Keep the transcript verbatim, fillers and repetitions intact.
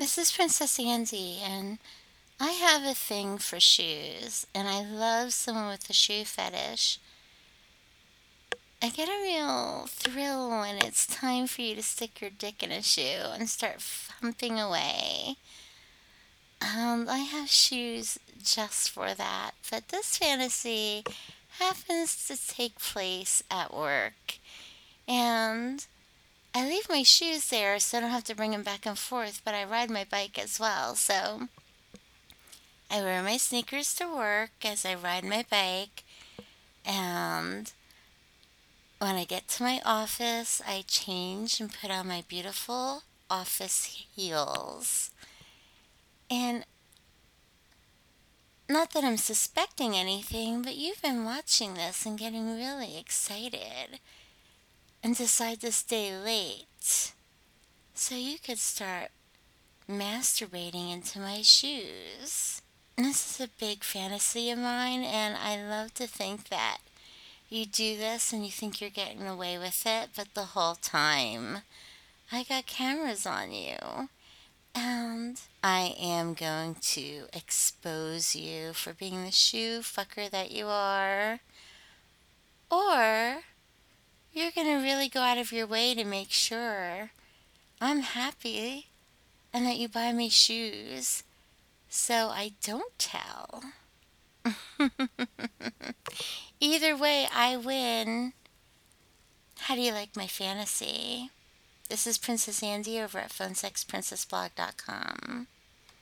This is Princess Andy, and I have a thing for shoes, and I love someone with a shoe fetish. I get a real thrill when it's time for you to stick your dick in a shoe and start thumping away. Um, I have shoes just for that, but this fantasy happens to take place at work, and I leave my shoes there so I don't have to bring them back and forth, but I ride my bike as well, so I wear my sneakers to work as I ride my bike, and when I get to my office, I change and put on my beautiful office heels. And not that I'm suspecting anything, but you've been watching this and getting really excited and decide to stay late so you could start masturbating into my shoes. This is a big fantasy of mine, and I love to think that you do this and you think you're getting away with it, but the whole time I got cameras on you. And I am going to expose you for being the shoe fucker that you are. Or you're going to really go out of your way to make sure I'm happy and that you buy me shoes so I don't tell. Either way, I win. How do you like my fantasy? This is Princess Andy over at phone sex princess blog dot com.